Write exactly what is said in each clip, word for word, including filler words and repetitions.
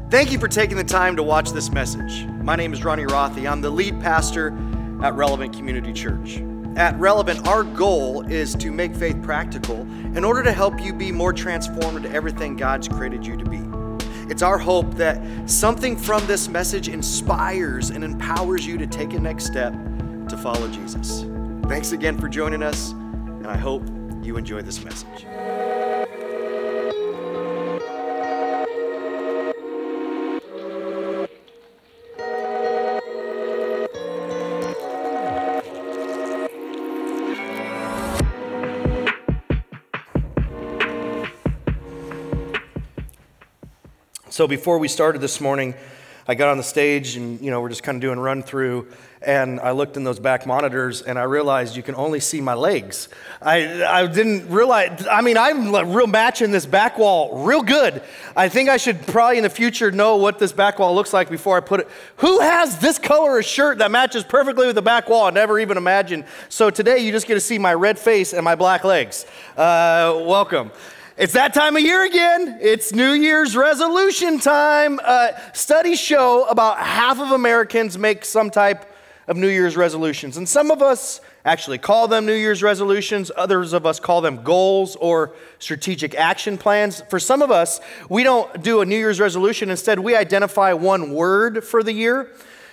Thank you for taking the time to watch this message. My name is Ronnie Rothy. I'm the lead pastor at Relevant Community Church. At Relevant, our goal is to make faith practical in order to help you be more transformed into everything God's created you to be. It's our hope that something from this message inspires and empowers you to take a next step to follow Jesus. Thanks again for joining us, and I hope you enjoy this message. So before we started this morning, I got on the stage and, you know, we're just kind of doing run through, and I looked in those back monitors and I realized you can only see my legs. I I didn't realize, I mean, I'm real matching this back wall real good. I think I should probably in the future know what this back wall looks like before I put it. Who has this color of shirt that matches perfectly with the back wall? I never even imagined. So today you just get to see my red face and my black legs. Uh, welcome. It's that time of year again. It's New Year's resolution time. Uh, studies show about half of Americans make some type of New Year's resolutions. And some of us actually call them New Year's resolutions. Others of us call them goals or strategic action plans. For some of us, we don't do a New Year's resolution. Instead, we identify one word for the year.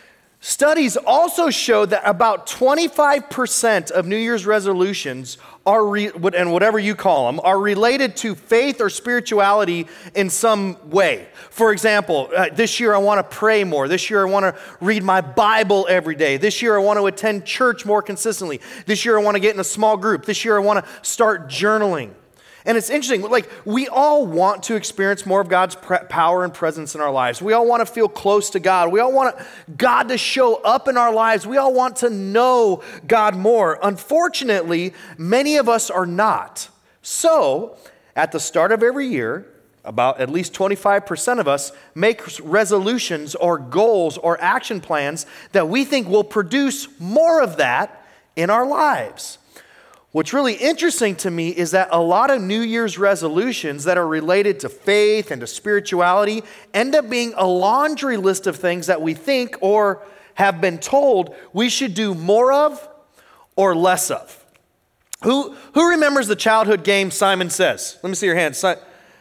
Studies also show that about twenty-five percent of New Year's resolutions are, re- and whatever you call them, are related to faith or spirituality in some way. For example, uh, this year I want to pray more. This year I want to read my Bible every day. This year I want to attend church more consistently. This year I want to get in a small group. This year I want to start journaling. And it's interesting, like we all want to experience more of God's pre- power and presence in our lives. We all want to feel close to God. We all want God to show up in our lives. We all want to know God more. Unfortunately, many of us are not. So, at the start of every year, about at least twenty-five percent of us make resolutions or goals or action plans that we think will produce more of that in our lives. What's really interesting to me is that a lot of New Year's resolutions that are related to faith and to spirituality end up being a laundry list of things that we think or have been told we should do more of or less of. Who, who remembers the childhood game Simon Says? Let me see your hand. Si-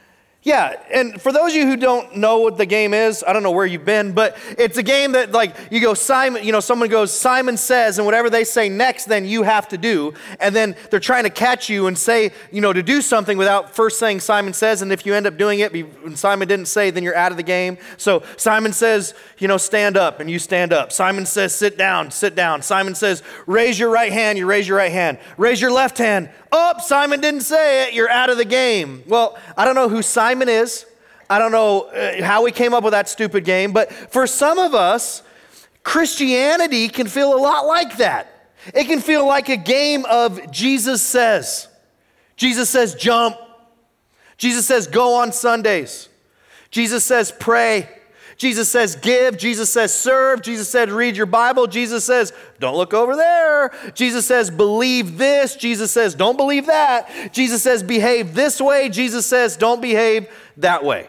Yeah, and for those of you who don't know what the game is, I don't know where you've been, but it's a game that like you go, Simon, you know, someone goes, Simon says, and whatever they say next, then you have to do. And then they're trying to catch you and say, you know, to do something without first saying Simon says, and if you end up doing it and Simon didn't say, then you're out of the game. So Simon says, you know, stand up, and you stand up. Simon says, sit down, sit down. Simon says, raise your right hand, you raise your right hand. Raise your left hand. Oh, Simon didn't say it, you're out of the game. Well, I don't know who Simon is. I don't know uh, how we came up with that stupid game, but for some of us, Christianity can feel a lot like that. It can feel like a game of Jesus says. Jesus says jump. Jesus says go on Sundays. Jesus says pray. Jesus says give, Jesus says serve, Jesus said read your Bible, Jesus says don't look over there, Jesus says believe this, Jesus says don't believe that, Jesus says behave this way, Jesus says don't behave that way.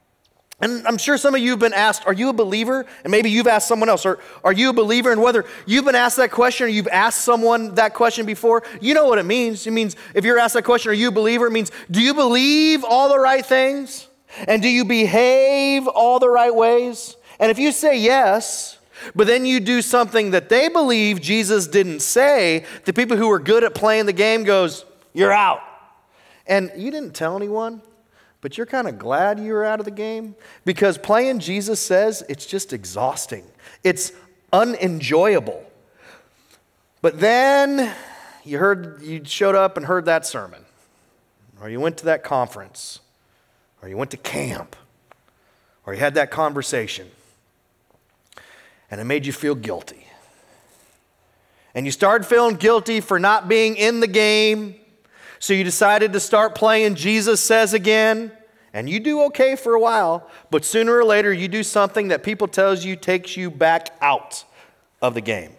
And I'm sure some of you have been asked, are you a believer? And maybe you've asked someone else, or are you a believer? And whether you've been asked that question or you've asked someone that question before, you know what it means. It means if you're asked that question, are you a believer? It means do you believe all the right things? And do you behave all the right ways? And if you say yes, but then you do something that they believe Jesus didn't say, the people who are good at playing the game goes, you're out. And you didn't tell anyone, but you're kind of glad you were out of the game because playing Jesus says it's just exhausting. It's unenjoyable. But then you heard, you showed up and heard that sermon, or you went to that conference, or you went to camp, or you had that conversation, and it made you feel guilty. And you started feeling guilty for not being in the game, so you decided to start playing Jesus Says again, and you do okay for a while, but sooner or later you do something that people tells you takes you back out of the game.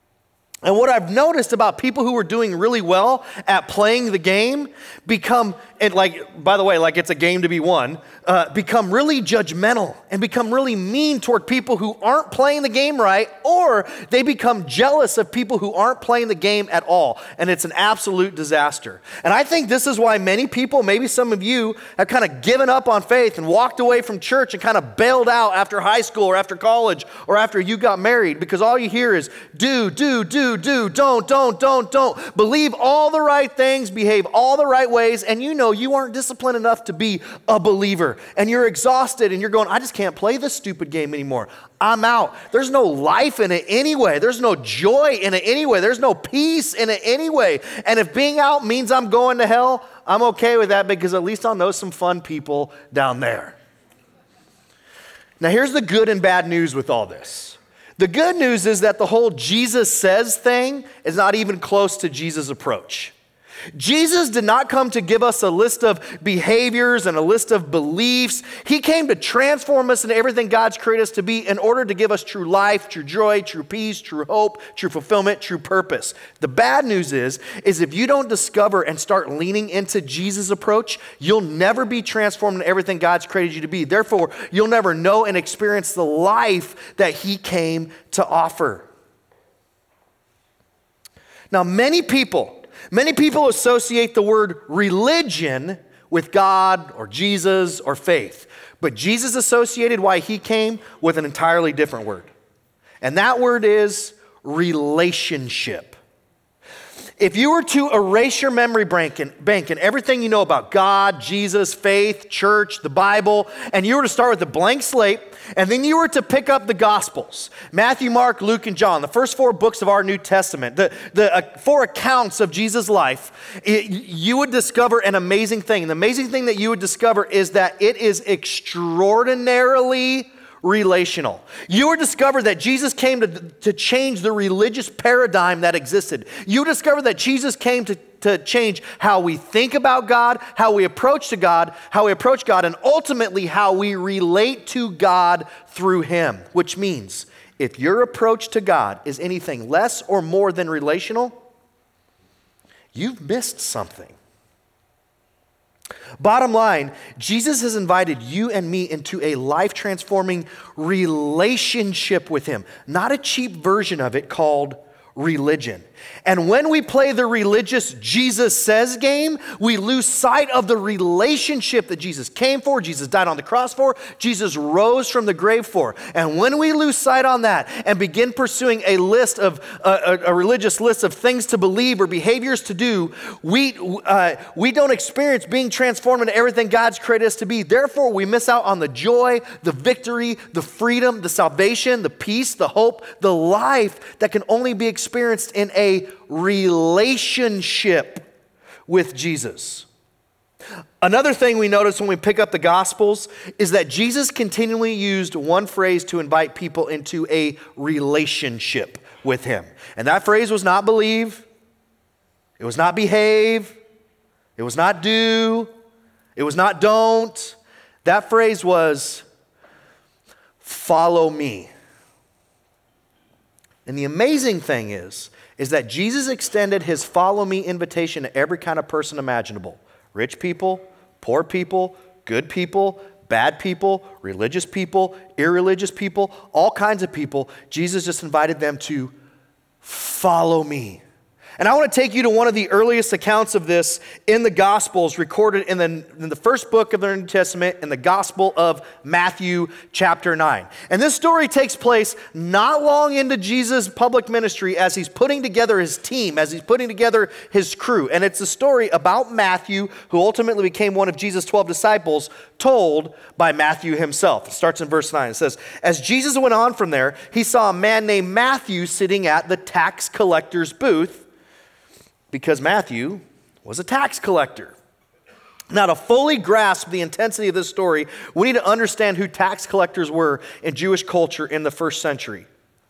And what I've noticed about people who are doing really well at playing the game become and like, by the way, like it's a game to be won, uh, become really judgmental and become really mean toward people who aren't playing the game right, or they become jealous of people who aren't playing the game at all. And it's an absolute disaster. And I think this is why many people, maybe some of you, have kind of given up on faith and walked away from church and kind of bailed out after high school or after college or after you got married, because all you hear is do, do, do, do, don't, don't, don't, don't. Believe all the right things, behave all the right ways, and you know you aren't disciplined enough to be a believer. And you're exhausted and you're going, I just can't play this stupid game anymore. I'm out. There's no life in it anyway. There's no joy in it anyway. There's no peace in it anyway. And if being out means I'm going to hell, I'm okay with that, because at least I'll know some fun people down there. Now here's the good and bad news with all this. The good news is that the whole Jesus says thing is not even close to Jesus' approach. Jesus did not come to give us a list of behaviors and a list of beliefs. He came to transform us into everything God's created us to be in order to give us true life, true joy, true peace, true hope, true fulfillment, true purpose. The bad news is, is if you don't discover and start leaning into Jesus' approach, you'll never be transformed into everything God's created you to be. Therefore, you'll never know and experience the life that He came to offer. Now, many people Many people associate the word religion with God or Jesus or faith. But Jesus associated why He came with an entirely different word. And that word is relationship. If you were to erase your memory bank and, bank and everything you know about God, Jesus, faith, church, the Bible, and you were to start with a blank slate, and then you were to pick up the Gospels, Matthew, Mark, Luke, and John, the first four books of our New Testament, the, the uh, four accounts of Jesus' life, it, you would discover an amazing thing. And the amazing thing that you would discover is that it is extraordinarily relational. You would discover that Jesus came to, to change the religious paradigm that existed. You would discover that Jesus came to, to change how we think about God, how we approach to God, how we approach God, and ultimately how we relate to God through Him. Which means, if your approach to God is anything less or more than relational, you've missed something. Bottom line, Jesus has invited you and me into a life-transforming relationship with Him, not a cheap version of it called religion. And when we play the religious Jesus says game, we lose sight of the relationship that Jesus came for, Jesus died on the cross for, Jesus rose from the grave for. And when we lose sight on that and begin pursuing a list of, uh, a, a religious list of things to believe or behaviors to do, we, uh, we don't experience being transformed into everything God's created us to be. Therefore, we miss out on the joy, the victory, the freedom, the salvation, the peace, the hope, the life that can only be experienced in a relationship with Jesus. Another thing we notice when we pick up the Gospels is that Jesus continually used one phrase to invite people into a relationship with Him. And that phrase was not believe, it was not behave, it was not do, it was not don't. That phrase was follow me. And the amazing thing is, is that Jesus extended His follow me invitation to every kind of person imaginable. Rich people, poor people, good people, bad people, religious people, irreligious people, all kinds of people. Jesus just invited them to follow me. And I want to take you to one of the earliest accounts of this in the Gospels, recorded in the, in the first book of the New Testament, in the Gospel of Matthew chapter nine. And this story takes place not long into Jesus' public ministry as He's putting together His team, as He's putting together His crew. And it's a story about Matthew, who ultimately became one of Jesus' twelve disciples, told by Matthew himself. It starts in verse nine. It says, as Jesus went on from there, He saw a man named Matthew sitting at the tax collector's booth, because Matthew was a tax collector. Now, to fully grasp the intensity of this story, we need to understand who tax collectors were in Jewish culture in the first century.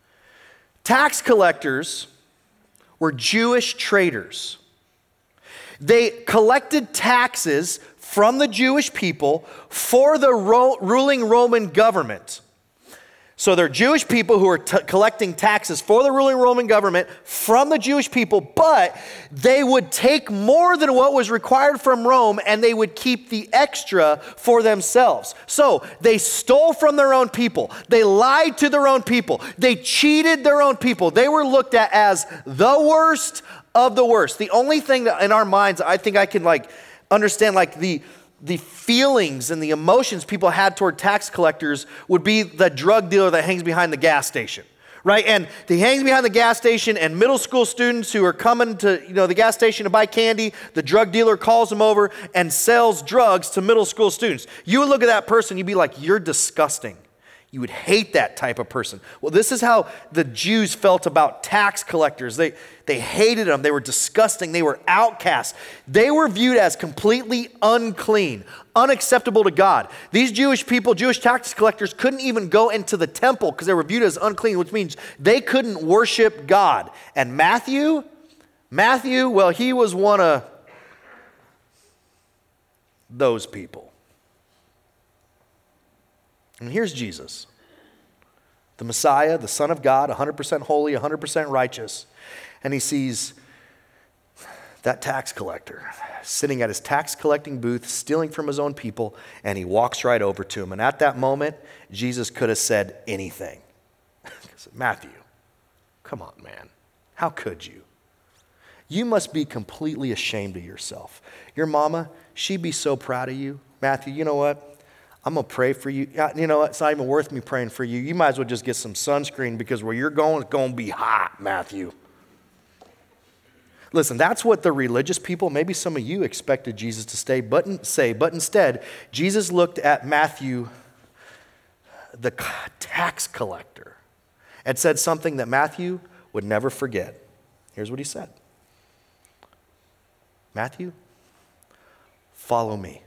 Tax collectors were Jewish traders. They collected taxes from the Jewish people for the ro- ruling Roman government. So they're Jewish people who are t- collecting taxes for the ruling Roman government from the Jewish people, but they would take more than what was required from Rome and they would keep the extra for themselves. So they stole from their own people. They lied to their own people. They cheated their own people. They were looked at as the worst of the worst. The only thing that in our minds, I think I can like understand like the the feelings and the emotions people had toward tax collectors would be the drug dealer that hangs behind the gas station, right? And he hangs behind the gas station, and middle school students who are coming to, you know, the gas station to buy candy, the drug dealer calls them over and sells drugs to middle school students. You would look at that person, you'd be like, you're disgusting. You would hate that type of person. Well, this is how the Jews felt about tax collectors. They, they hated them. They were disgusting. They were outcasts. They were viewed as completely unclean, unacceptable to God. These Jewish people, Jewish tax collectors, couldn't even go into the temple because they were viewed as unclean, which means they couldn't worship God. And Matthew, Matthew, well, he was one of those people. And here's Jesus, the Messiah, the Son of God, one hundred percent holy, one hundred percent righteous. And he sees that tax collector sitting at his tax collecting booth, stealing from his own people, and he walks right over to him. And at that moment, Jesus could have said anything. Matthew, come on, man. How could you? You must be completely ashamed of yourself. Your mama, she'd be so proud of you. Matthew, you know what? I'm going to pray for you. You know what? It's not even worth me praying for you. You might as well just get some sunscreen because where you're going, it's going to be hot, Matthew. Listen, that's what the religious people, maybe some of you expected Jesus to stay, but, say, but instead, Jesus looked at Matthew, the tax collector, and said something that Matthew would never forget. Here's what he said. Matthew, follow me.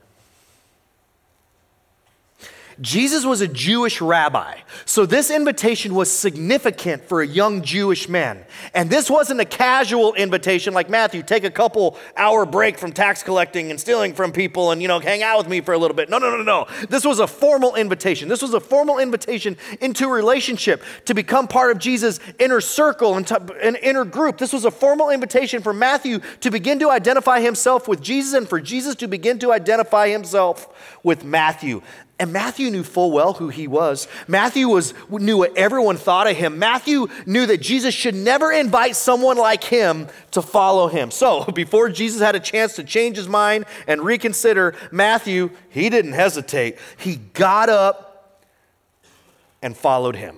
Jesus was a Jewish rabbi, so this invitation was significant for a young Jewish man. And this wasn't a casual invitation like, Matthew, take a couple hour break from tax collecting and stealing from people and, you know, hang out with me for a little bit. No, no, no, no. This was a formal invitation. This was a formal invitation into a relationship to become part of Jesus' inner circle and an inner group. This was a formal invitation for Matthew to begin to identify himself with Jesus and for Jesus to begin to identify himself with Matthew. And Matthew knew full well who he was. Matthew was, knew what everyone thought of him. Matthew knew that Jesus should never invite someone like him to follow him. So before Jesus had a chance to change his mind and reconsider, Matthew, he didn't hesitate. He got up and followed him.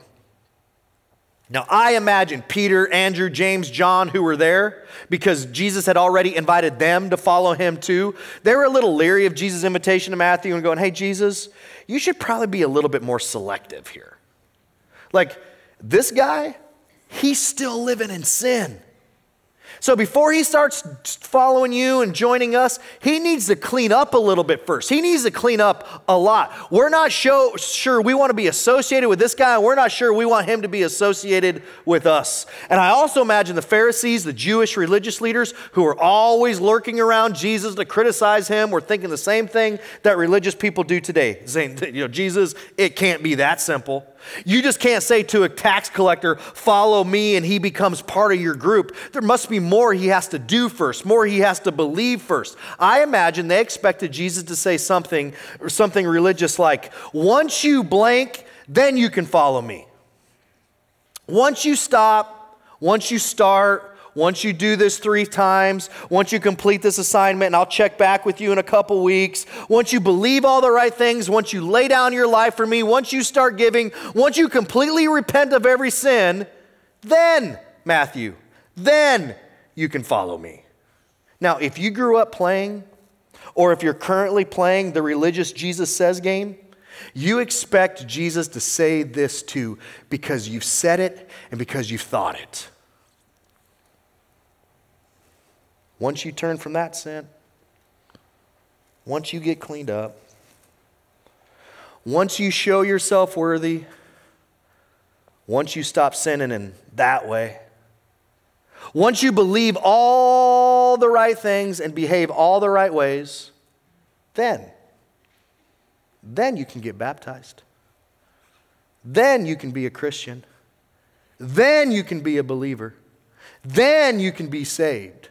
Now, I imagine Peter, Andrew, James, John, who were there, because Jesus had already invited them to follow him too. They were a little leery of Jesus' invitation to Matthew and going, hey, Jesus, you should probably be a little bit more selective here. Like, this guy, he's still living in sin. So before he starts following you and joining us, he needs to clean up a little bit first. He needs to clean up a lot. We're not show, sure we want to be associated with this guy, and we're not sure we want him to be associated with us. And I also imagine the Pharisees, the Jewish religious leaders who are always lurking around Jesus to criticize him, were thinking the same thing that religious people do today, saying, you know, Jesus, it can't be that simple. You just can't say to a tax collector, follow me, and he becomes part of your group. There must be more he has to do first, more he has to believe first. I imagine they expected Jesus to say something, or something religious like, once you blank, then you can follow me. Once you stop, once you start, once you do this three times, once you complete this assignment, and I'll check back with you in a couple weeks, once you believe all the right things, once you lay down your life for me, once you start giving, once you completely repent of every sin, then, Matthew, then you can follow me. Now, if you grew up playing, or if you're currently playing the religious Jesus Says game, you expect Jesus to say this too because you've said it and because you've thought it. Once you turn from that sin, once you get cleaned up, once you show yourself worthy, once you stop sinning in that way, once you believe all the right things and behave all the right ways, then, then you can get baptized. then you can be a Christian. Then you can be a believer. Then you can be saved.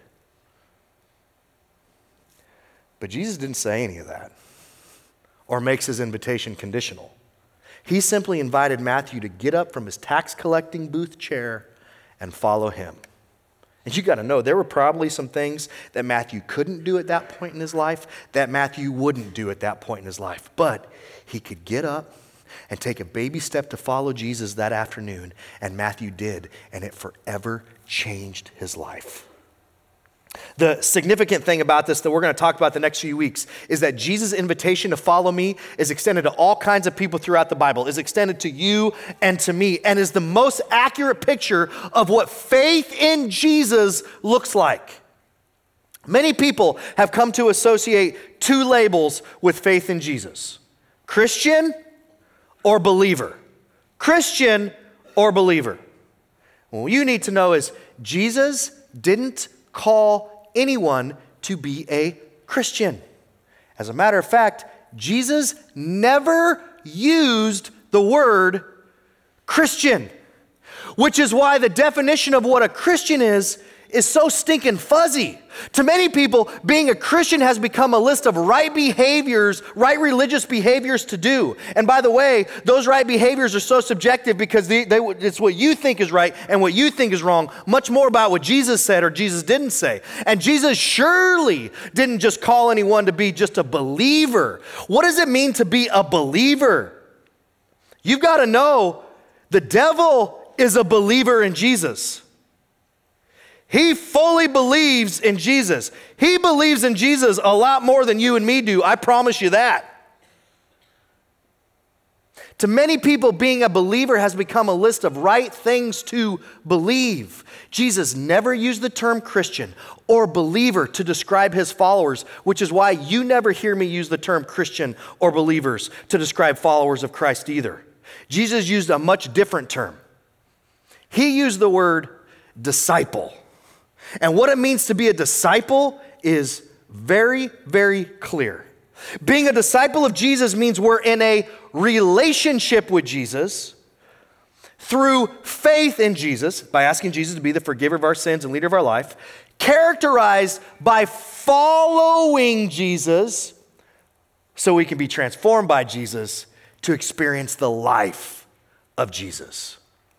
But Jesus didn't say any of that or makes his invitation conditional. He simply invited Matthew to get up from his tax collecting booth chair and follow him. And you got to know, there were probably some things that Matthew couldn't do at that point in his life that Matthew wouldn't do at that point in his life. But he could get up and take a baby step to follow Jesus that afternoon. And Matthew did, and it forever changed his life. The significant thing about this that we're going to talk about the next few weeks is that Jesus' invitation to follow me is extended to all kinds of people throughout the Bible, is extended to you and to me, and is the most accurate picture of what faith in Jesus looks like. Many people have come to associate two labels with faith in Jesus: Christian or believer. Christian or believer. What you need to know is Jesus didn't call anyone to be a Christian. As a matter of fact, Jesus never used the word Christian, which is why the definition of what a Christian is is so stinking fuzzy. To many people, being a Christian has become a list of right behaviors, right religious behaviors to do. And by the way, those right behaviors are so subjective because they, they, it's what you think is right and what you think is wrong, much more about what Jesus said or Jesus didn't say. And Jesus surely didn't just call anyone to be just a believer. What does it mean to be a believer? You've got to know the devil is a believer in Jesus. He fully believes in Jesus. He believes in Jesus a lot more than you and me do. I promise you that. To many people, being a believer has become a list of right things to believe. Jesus never used the term Christian or believer to describe his followers, which is why you never hear me use the term Christian or believers to describe followers of Christ either. Jesus used a much different term. He used the word disciple. And what it means to be a disciple is very, very clear. Being a disciple of Jesus means we're in a relationship with Jesus through faith in Jesus, by asking Jesus to be the forgiver of our sins and leader of our life, characterized by following Jesus so we can be transformed by Jesus to experience the life of Jesus.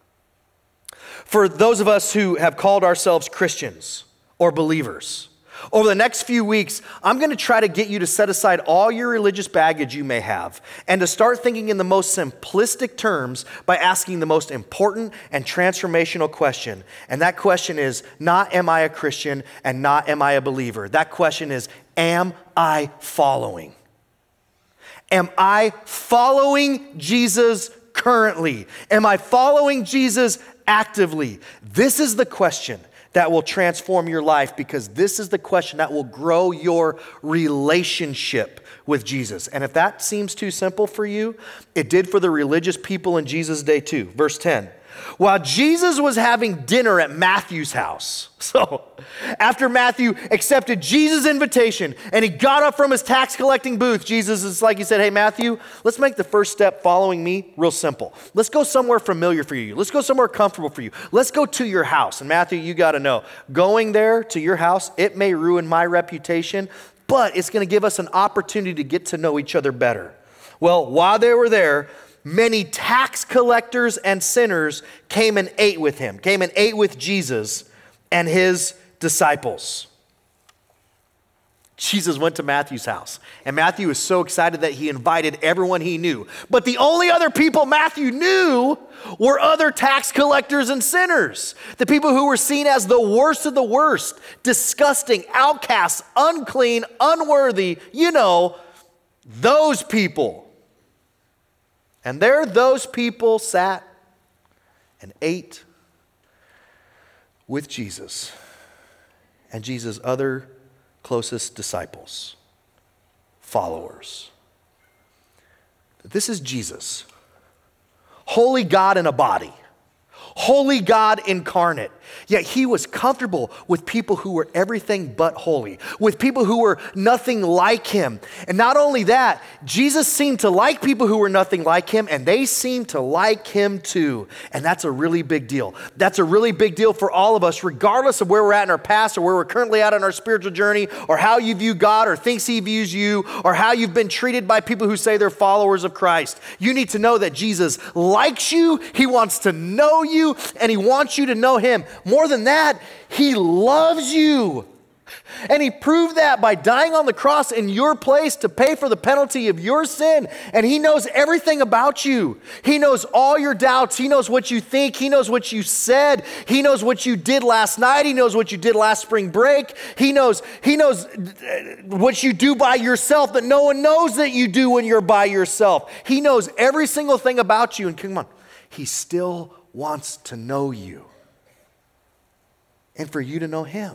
For those of us who have called ourselves Christians or believers, over the next few weeks, I'm going to try to get you to set aside all your religious baggage you may have and to start thinking in the most simplistic terms by asking the most important and transformational question. And that question is not, am I a Christian, and not, am I a believer? That question is, am I following? Am I following Jesus currently? Am I following Jesus actively? This is the question that will transform your life, because this is the question that will grow your relationship with Jesus. And if that seems too simple for you, it did for the religious people in Jesus' day too. Verse ten. While Jesus was having dinner at Matthew's house, so after Matthew accepted Jesus' invitation and he got up from his tax collecting booth, Jesus is like, he said, hey, Matthew, let's make the first step following me real simple. Let's go somewhere familiar for you. Let's go somewhere comfortable for you. Let's go to your house. And Matthew, you got to know, going there to your house, it may ruin my reputation, but it's going to give us an opportunity to get to know each other better. Well, while they were there, many tax collectors and sinners came and ate with him, came and ate with Jesus and his disciples. Jesus went to Matthew's house, and Matthew was so excited that he invited everyone he knew. But the only other people Matthew knew were other tax collectors and sinners, the people who were seen as the worst of the worst, disgusting, outcasts, unclean, unworthy, you know, those people. And there those people sat and ate with Jesus and Jesus' other closest disciples, followers. This is Jesus, holy God in a body, holy God incarnate. Yet he was comfortable with people who were everything but holy, with people who were nothing like him. And not only that, Jesus seemed to like people who were nothing like him, and they seemed to like him too. And that's a really big deal. That's a really big deal for all of us, regardless of where we're at in our past or where we're currently at in our spiritual journey, or how you view God or thinks he views you, or how you've been treated by people who say they're followers of Christ. You need to know that Jesus likes you, he wants to know you, and he wants you to know him. More than that, he loves you. And he proved that by dying on the cross in your place to pay for the penalty of your sin. And he knows everything about you. He knows all your doubts. He knows what you think. He knows what you said. He knows what you did last night. He knows what you did last spring break. He knows, he knows what you do by yourself that no one knows that you do when you're by yourself. He knows every single thing about you. And come on, he still wants to know you. And for you to know him.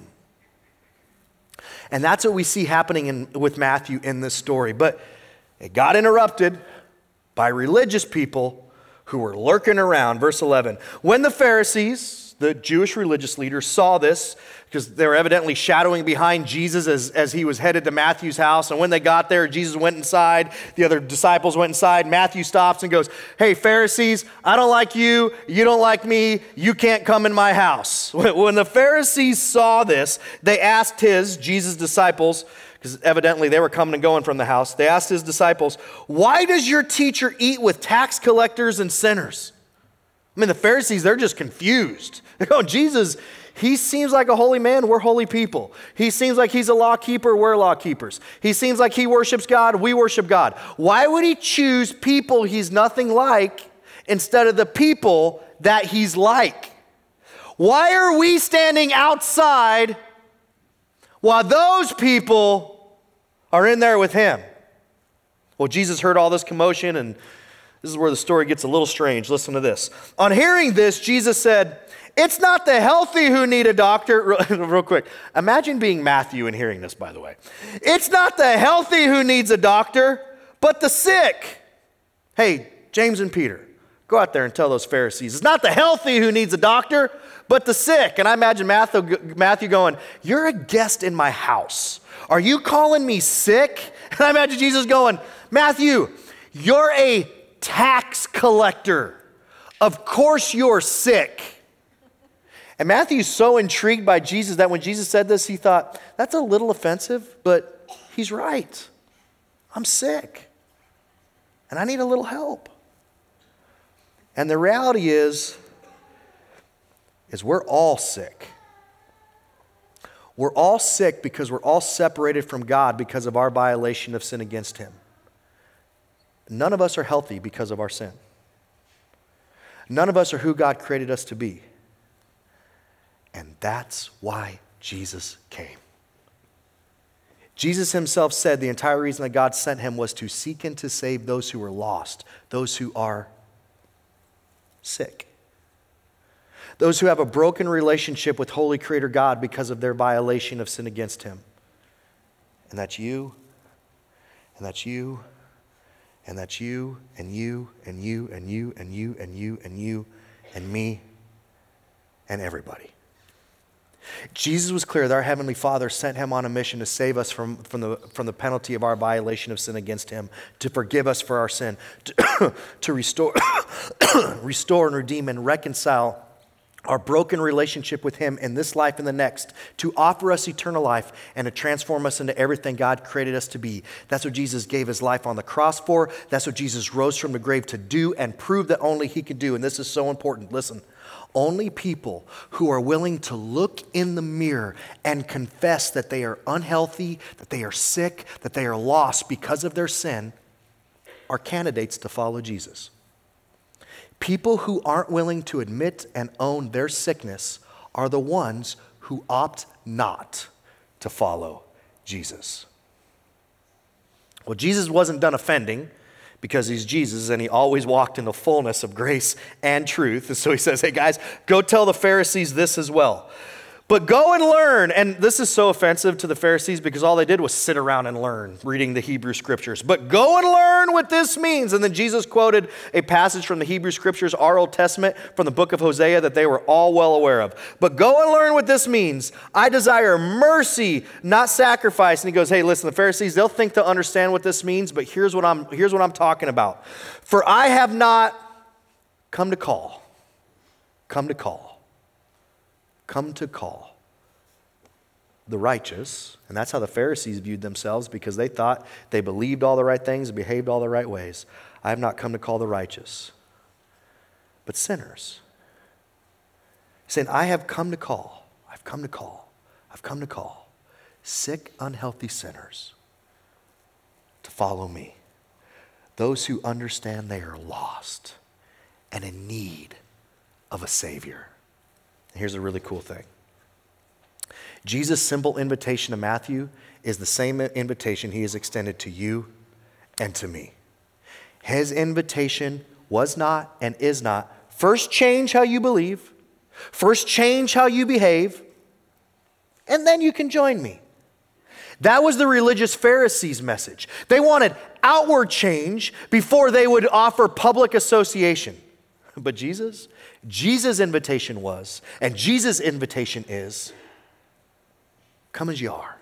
And that's what we see happening in, with Matthew in this story. But it got interrupted by religious people who were lurking around. Verse eleven, when the Pharisees, the Jewish religious leaders, saw this, because they were evidently shadowing behind Jesus as, as he was headed to Matthew's house. And when they got there, Jesus went inside. The other disciples went inside. Matthew stops and goes, hey, Pharisees, I don't like you. You don't like me. You can't come in my house. When the Pharisees saw this, they asked his, Jesus' disciples, because evidently they were coming and going from the house. They asked his disciples, why does your teacher eat with tax collectors and sinners? I mean, the Pharisees, they're just confused. They're going, Jesus, he seems like a holy man. We're holy people. He seems like he's a law keeper. We're law keepers. He seems like he worships God. We worship God. Why would he choose people he's nothing like instead of the people that he's like? Why are we standing outside while those people are in there with him? Well, Jesus heard all this commotion, and this is where the story gets a little strange. Listen to this. On hearing this, Jesus said, it's not the healthy who need a doctor. Real quick. Imagine being Matthew and hearing this, by the way. It's not the healthy who needs a doctor, but the sick. Hey, James and Peter, go out there and tell those Pharisees. It's not the healthy who needs a doctor, but the sick. And I imagine Matthew, Matthew going, you're a guest in my house. Are you calling me sick? And I imagine Jesus going, Matthew, you're a tax collector. Of course you're sick. And Matthew's so intrigued by Jesus that when Jesus said this, he thought, that's a little offensive, but he's right. I'm sick. And I need a little help. And the reality is, is we're all sick. We're all sick because we're all separated from God because of our violation of sin against him. None of us are healthy because of our sin. None of us are who God created us to be. And that's why Jesus came. Jesus himself said the entire reason that God sent him was to seek and to save those who are lost, those who are sick, those who have a broken relationship with Holy Creator God because of their violation of sin against him. And that's you, and that's you, and that's you, and you, and you, and you, and you, and you, and you, and me, and everybody. Jesus was clear that our Heavenly Father sent him on a mission to save us from, from, the, from the penalty of our violation of sin against him, to forgive us for our sin, to, to restore, restore and redeem and reconcile our broken relationship with him in this life and the next, to offer us eternal life and to transform us into everything God created us to be. That's what Jesus gave his life on the cross for. That's what Jesus rose from the grave to do and prove that only he could do. And this is so important. Listen. Only people who are willing to look in the mirror and confess that they are unhealthy, that they are sick, that they are lost because of their sin are candidates to follow Jesus. People who aren't willing to admit and own their sickness are the ones who opt not to follow Jesus. Well, Jesus wasn't done offending, because he's Jesus and he always walked in the fullness of grace and truth. And so he says, hey guys, go tell the Pharisees this as well. But go and learn. And this is so offensive to the Pharisees because all they did was sit around and learn, reading the Hebrew scriptures. But go and learn what this means. And then Jesus quoted a passage from the Hebrew scriptures, our Old Testament, from the book of Hosea that they were all well aware of. But go and learn what this means. I desire mercy, not sacrifice. And he goes, hey, listen, the Pharisees, they'll think they'll understand what this means, but here's what I'm, here's what I'm talking about. For I have not come to call, come to call. Come to call the righteous, and that's how the Pharisees viewed themselves because they thought they believed all the right things and behaved all the right ways. I have not come to call the righteous, but sinners. He's saying, I have come to call, I've come to call, I've come to call sick, unhealthy sinners to follow me. Those who understand they are lost and in need of a Savior. Here's a really cool thing. Jesus' simple invitation to Matthew is the same invitation he has extended to you and to me. His invitation was not and is not, first change how you believe, first change how you behave, and then you can join me. That was the religious Pharisees' message. They wanted outward change before they would offer public association. But Jesus, Jesus' invitation was, and Jesus' invitation is, come as you are.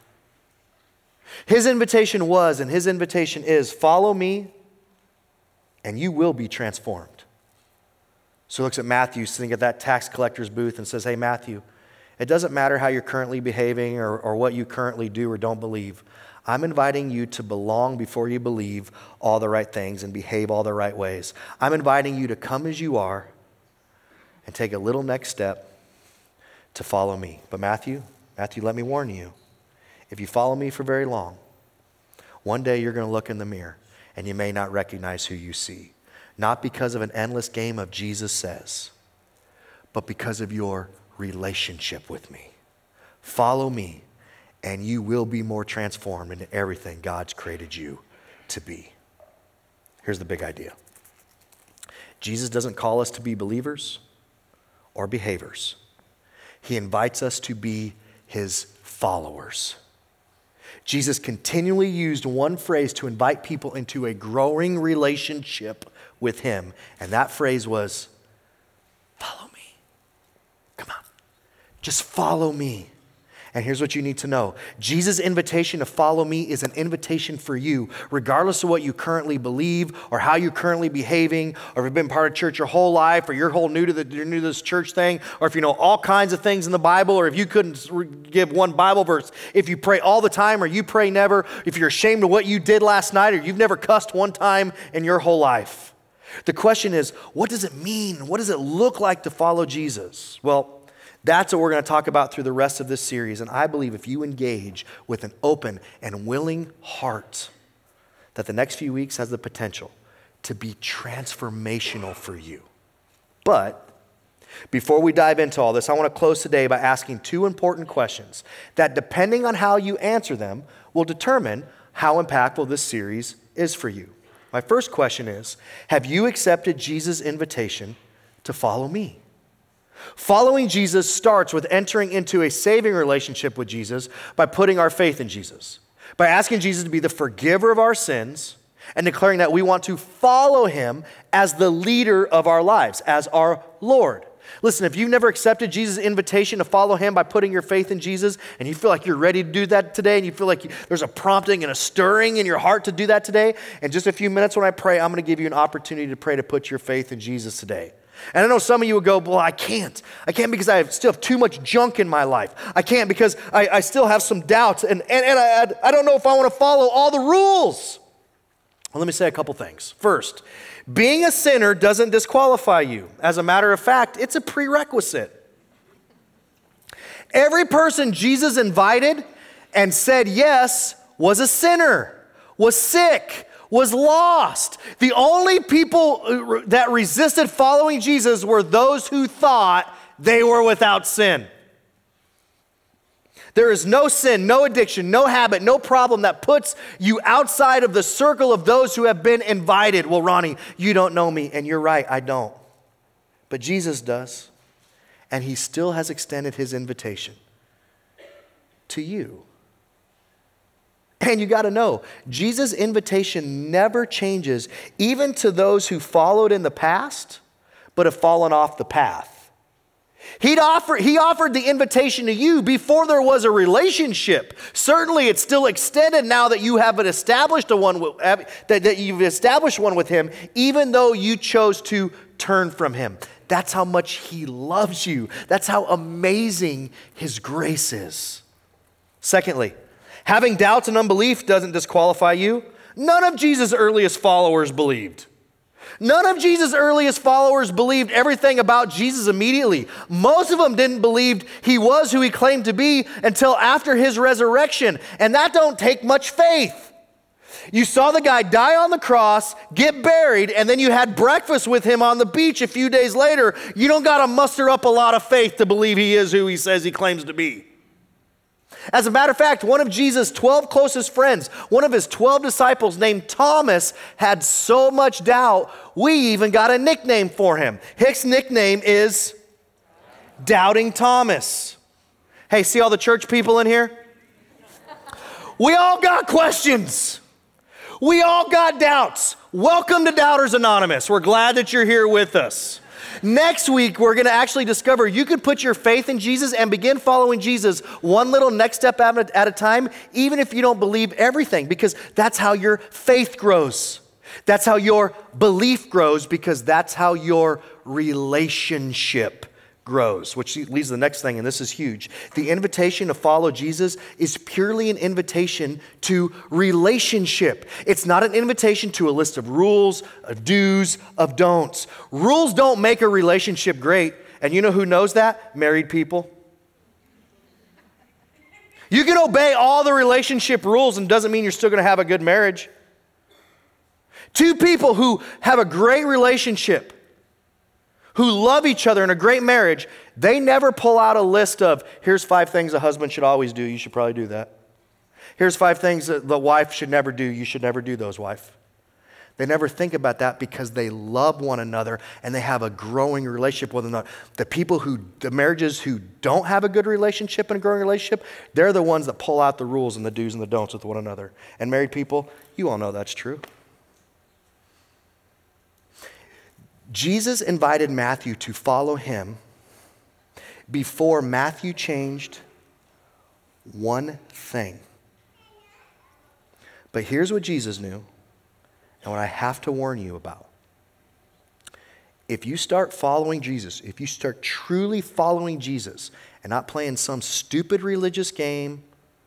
His invitation was, and his invitation is, follow me, and you will be transformed. So he looks at Matthew sitting at that tax collector's booth and says, hey, Matthew, it doesn't matter how you're currently behaving or, or what you currently do or don't believe. I'm inviting you to belong before you believe all the right things and behave all the right ways. I'm inviting you to come as you are and take a little next step to follow me. But Matthew, Matthew, let me warn you, if you follow me for very long, one day you're going to look in the mirror and you may not recognize who you see. Not because of an endless game of Jesus says, but because of your relationship with me. Follow me, and you will be more transformed into everything God's created you to be. Here's the big idea. Jesus doesn't call us to be believers or behavers. He invites us to be his followers. Jesus continually used one phrase to invite people into a growing relationship with him, and that phrase was, follow me. Come on, just follow me. And here's what you need to know. Jesus' invitation to follow me is an invitation for you, regardless of what you currently believe or how you're currently behaving, or if you've been part of church your whole life, or you're whole new to the you're new to this church thing, or if you know all kinds of things in the Bible, or if you couldn't give one Bible verse, if you pray all the time or you pray never, if you're ashamed of what you did last night or you've never cussed one time in your whole life. The question is, what does it mean? What does it look like to follow Jesus? Well, that's what we're going to talk about through the rest of this series. And I believe if you engage with an open and willing heart, that the next few weeks has the potential to be transformational for you. But before we dive into all this, I want to close today by asking two important questions that, depending on how you answer them, will determine how impactful this series is for you. My first question is, have you accepted Jesus' invitation to follow me? Following Jesus starts with entering into a saving relationship with Jesus by putting our faith in Jesus, by asking Jesus to be the forgiver of our sins and declaring that we want to follow him as the leader of our lives, as our Lord. Listen, if you've never accepted Jesus' invitation to follow him by putting your faith in Jesus, and you feel like you're ready to do that today, and you feel like you, there's a prompting and a stirring in your heart to do that today, in just a few minutes when I pray, I'm going to give you an opportunity to pray to put your faith in Jesus today. And I know some of you would go, well, I can't. I can't because I still have too much junk in my life. I can't because I, I still have some doubts, and, and, and I, I don't know if I want to follow all the rules. Well, let me say a couple things. First, being a sinner doesn't disqualify you. As a matter of fact, it's a prerequisite. Every person Jesus invited and said yes was a sinner, was sick, was lost. The only people that resisted following Jesus were those who thought they were without sin. There is no sin, no addiction, no habit, no problem that puts you outside of the circle of those who have been invited. Well, Ronnie, you don't know me, and you're right, I don't. But Jesus does, and he still has extended his invitation. to you. And you got to know, Jesus' invitation never changes, even to those who followed in the past, but have fallen off the path. He'd offer, he offered the invitation to you before there was a relationship. Certainly, it's still extended now that you have an established a one with, that, that you've established one with him, even though you chose to turn from him. That's how much he loves you. That's how amazing his grace is. Secondly, having doubts and unbelief doesn't disqualify you. None of Jesus' earliest followers believed. None of Jesus' earliest followers believed everything about Jesus immediately. Most of them didn't believe he was who he claimed to be until after his resurrection. And that don't take much faith. You saw the guy die on the cross, get buried, and then you had breakfast with him on the beach a few days later. You don't got to muster up a lot of faith to believe he is who he says he claims to be. As a matter of fact, one of Jesus' twelve closest friends, one of his twelve disciples named Thomas, had so much doubt, we even got a nickname for him. His nickname is Doubting Thomas. Hey, see all the church people in here? We all got questions. We all got doubts. Welcome to Doubters Anonymous. We're glad that you're here with us. Next week, we're going to actually discover you could put your faith in Jesus and begin following Jesus one little next step at a time, even if you don't believe everything, because that's how your faith grows. That's how your belief grows, because that's how your relationship grows, which leads to the next thing, and this is huge. The invitation to follow Jesus is purely an invitation to relationship. It's not an invitation to a list of rules, of do's, of don'ts. Rules don't make a relationship great, and you know who knows that? Married people. You can obey all the relationship rules and doesn't mean you're still going to have a good marriage. Two people who have a great relationship, who love each other in a great marriage, they never pull out a list of, here's five things a husband should always do, you should probably do that. Here's five things that the wife should never do, you should never do those, wife. They never think about that because they love one another and they have a growing relationship with one another. The people who, the marriages who don't have a good relationship and a growing relationship, they're the ones that pull out the rules and the do's and the don'ts with one another. And married people, you all know that's true. Jesus invited Matthew to follow him before Matthew changed one thing. But here's what Jesus knew, and what I have to warn you about. If you start following Jesus, if you start truly following Jesus and not playing some stupid religious game,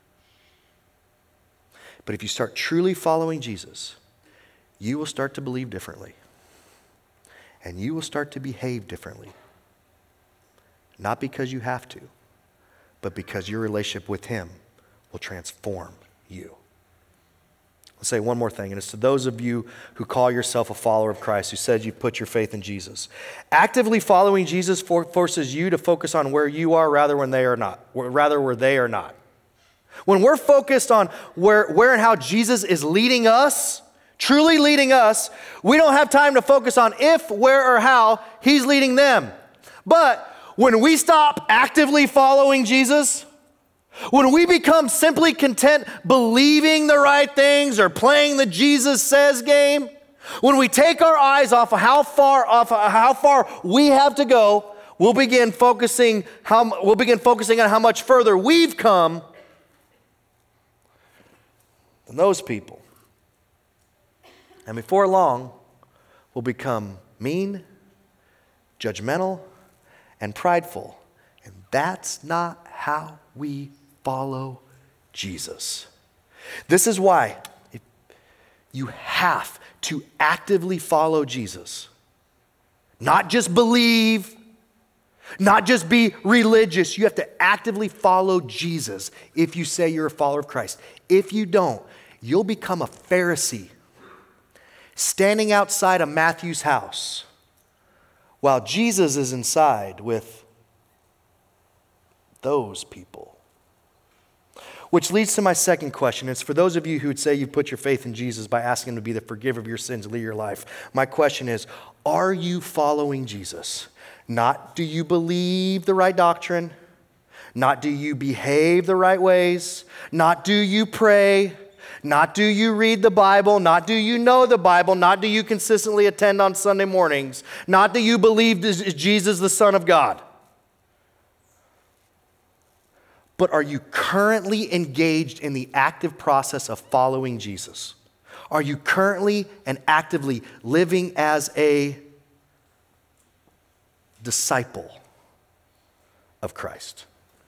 but if you start truly following Jesus, you will start to believe differently. And you will start to behave differently. Not because you have to, but because your relationship with him will transform you. I'll say one more thing, and it's to those of you who call yourself a follower of Christ, who said you put your faith in Jesus. Actively following Jesus for, forces you to focus on where you are rather when they are not, rather where they are not. When we're focused on where, where and how Jesus is leading us, truly leading us, we don't have time to focus on if, where, or how he's leading them. But when we stop actively following Jesus, when we become simply content believing the right things or playing the Jesus says game, when we take our eyes off of how far off of how far we have to go, we'll begin focusing how we'll begin focusing on how much further we've come than those people. And before long, we'll become mean, judgmental, and prideful. And that's not how we follow Jesus. This is why you have to actively follow Jesus. Not just believe, not just be religious. You have to actively follow Jesus if you say you're a follower of Christ. If you don't, you'll become a Pharisee standing outside of Matthew's house while Jesus is inside with those people. Which leads to my second question. It's for those of you who would say you put your faith in Jesus by asking him to be the forgiver of your sins and lead your life. My question is, are you following Jesus? Not do you believe the right doctrine? Not do you behave the right ways, not do you pray, not do you read the Bible, not do you know the Bible, not do you consistently attend on Sunday mornings, not do you believe Jesus the Son of God. But are you currently engaged in the active process of following Jesus? Are you currently and actively living as a disciple of Christ?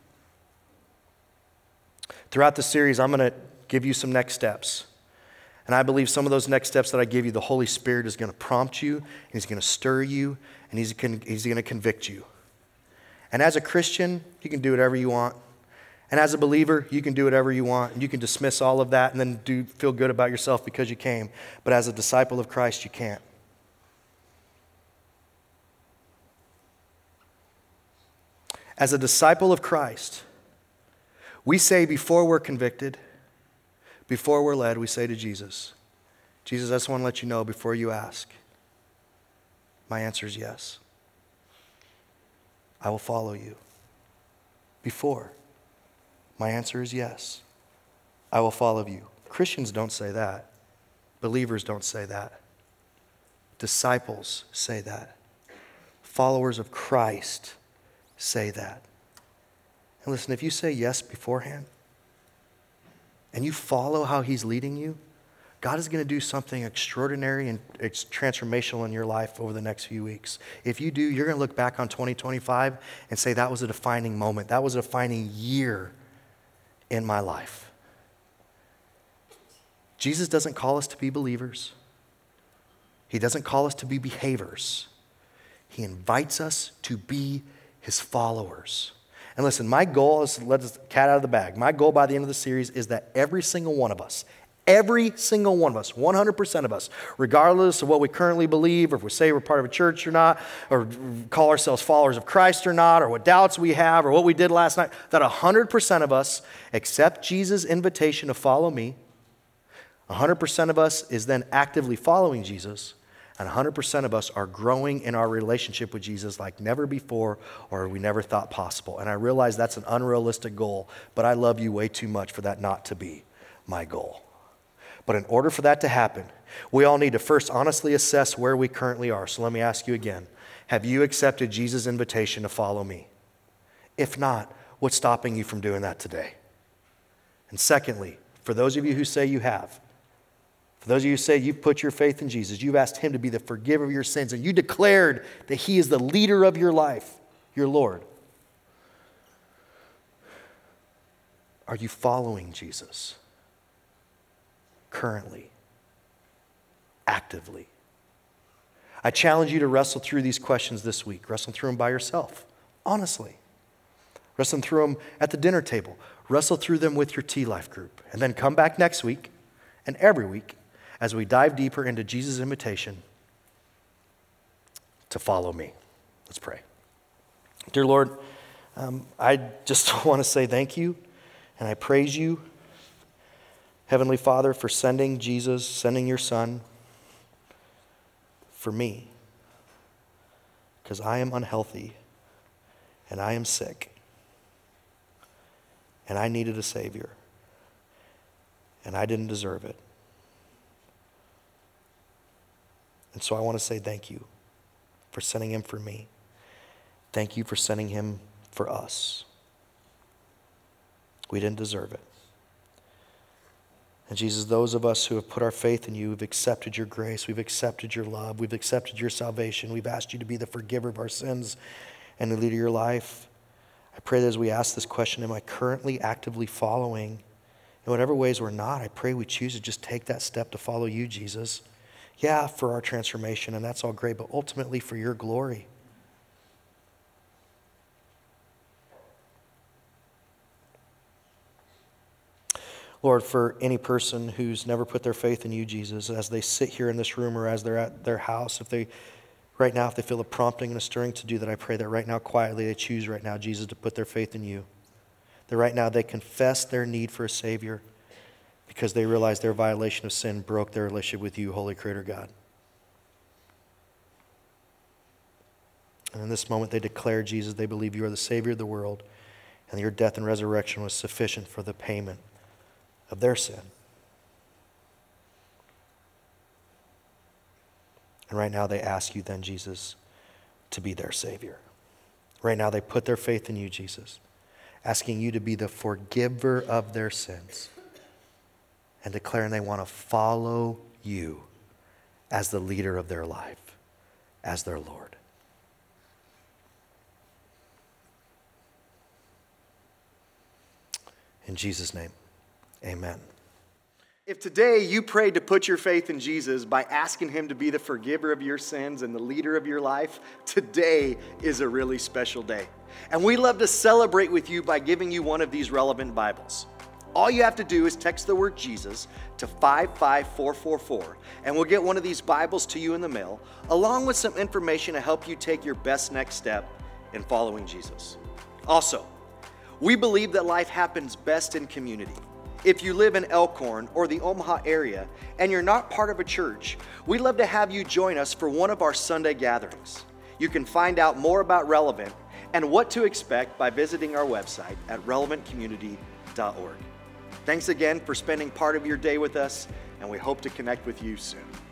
Throughout the series, I'm going to give you some next steps. And I believe some of those next steps that I give you, the Holy Spirit is going to prompt you, and He's going to stir you, and He's going He's going to convict you. And as a Christian, you can do whatever you want. And as a believer, you can do whatever you want, and you can dismiss all of that and then do feel good about yourself because you came. But as a disciple of Christ, you can't. As a disciple of Christ, we say before we're convicted, before we're led, we say to Jesus, Jesus, I just want to let you know before you ask, my answer is yes. I will follow you. Before, my answer is yes. I will follow you. Christians don't say that. Believers don't say that. Disciples say that. Followers of Christ say that. And listen, if you say yes beforehand and you follow how He's leading you, God is going to do something extraordinary and it's transformational in your life over the next few weeks. If you do, you're going to look back on twenty twenty-five and say that was a defining moment. That was a defining year in my life. Jesus doesn't call us to be believers. He doesn't call us to be behaviors. He invites us to be His followers. And listen, my goal is, let the cat out of the bag. My goal by the end of the series is that every single one of us, every single one of us, one hundred percent of us, regardless of what we currently believe, or if we say we're part of a church or not, or call ourselves followers of Christ or not, or what doubts we have, or what we did last night, that one hundred percent of us accept Jesus' invitation to follow me. one hundred percent of us is then actively following Jesus. And one hundred percent of us are growing in our relationship with Jesus like never before or we never thought possible. And I realize that's an unrealistic goal, but I love you way too much for that not to be my goal. But in order for that to happen, we all need to first honestly assess where we currently are. So let me ask you again. Have you accepted Jesus' invitation to follow me? If not, what's stopping you from doing that today? And secondly, for those of you who say you have, for those of you who say you've put your faith in Jesus, you've asked Him to be the forgiver of your sins, and you declared that He is the leader of your life, your Lord. Are you following Jesus currently, actively? I challenge you to wrestle through these questions this week. Wrestle through them by yourself, honestly. Wrestle through them at the dinner table. Wrestle through them with your T-Life group. And then come back next week and every week as we dive deeper into Jesus' invitation to follow me. Let's pray. Dear Lord, um, I just want to say thank you, and I praise you, Heavenly Father, for sending Jesus, sending your Son for me, because I am unhealthy, and I am sick, and I needed a Savior, and I didn't deserve it. And so I want to say thank you for sending Him for me. Thank you for sending Him for us. We didn't deserve it. And Jesus, those of us who have put our faith in you, we've accepted your grace, we've accepted your love, we've accepted your salvation, we've asked you to be the forgiver of our sins and the leader of your life. I pray that as we ask this question, am I currently actively following? In whatever ways we're not, I pray we choose to just take that step to follow you, Jesus. Yeah, for our transformation, and that's all great, but ultimately for your glory. Lord, for any person who's never put their faith in you, Jesus, as they sit here in this room or as they're at their house, if they, right now, if they feel a prompting and a stirring to do that, I pray that right now, quietly, they choose right now, Jesus, to put their faith in you. That right now they confess their need for a Savior because they realize their violation of sin broke their relationship with you, Holy Creator God. And in this moment, they declare, Jesus, they believe you are the Savior of the world, and your death and resurrection was sufficient for the payment of their sin. And right now they ask you then, Jesus, to be their Savior. Right now they put their faith in you, Jesus, asking you to be the forgiver of their sins and declaring they want to follow you as the leader of their life, as their Lord. In Jesus' name, amen. If today you prayed to put your faith in Jesus by asking him to be the forgiver of your sins and the leader of your life, today is a really special day. And we love to celebrate with you by giving you one of these relevant Bibles. All you have to do is text the word Jesus to five five four four four, and we'll get one of these Bibles to you in the mail, along with some information to help you take your best next step in following Jesus. Also, we believe that life happens best in community. If you live in Elkhorn or the Omaha area and you're not part of a church, we'd love to have you join us for one of our Sunday gatherings. You can find out more about Relevant and what to expect by visiting our website at relevant community dot org. Thanks again for spending part of your day with us, and we hope to connect with you soon.